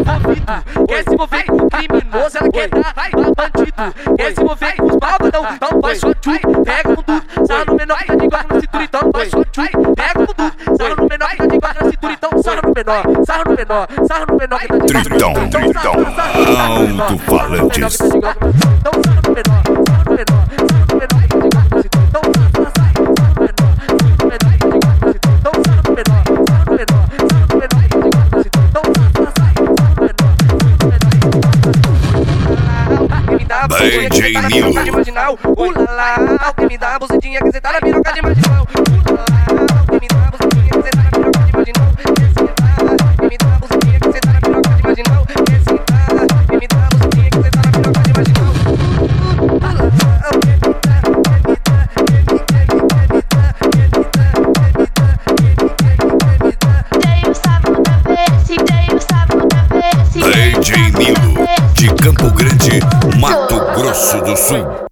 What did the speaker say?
duvido. Quer se envolver com o criminoso, ela quer dar bandido. Quer se envolver com os malvadão, então vai só tchu. Pega com tudo, sarra no menor, tá de guarda na cintura, então vai só tchu. Pega com tudo, sarra no menor, tá de guarda na cintura, então sarra no menor, sarra no menor, sarra no menor, que tá de guarda. Tritão, alto-falantes. Então sarra no menor, sarra no menor, sarra no menor, que tá de guarda na cintura, então sarra no menor, sarra no menor, que tá de guarda na cintura, então sarra no menor, sarra no menor, sarra no menor, que tá de guarda na cintura, então sarra no menor, DJ Nilo. Ulala, que me dá a bucetinha que cê tá na piroca de marginal. Ulala, que me dá a bucetinha que cê tá na piroca de marginal. Que me dá a bucetinha que cê tá na piroca de marginal. Que me dá a bucetinha que cê tá na piroca de marginal. DJ Nilo, de Campo Grande, Mato Grosso do Sul.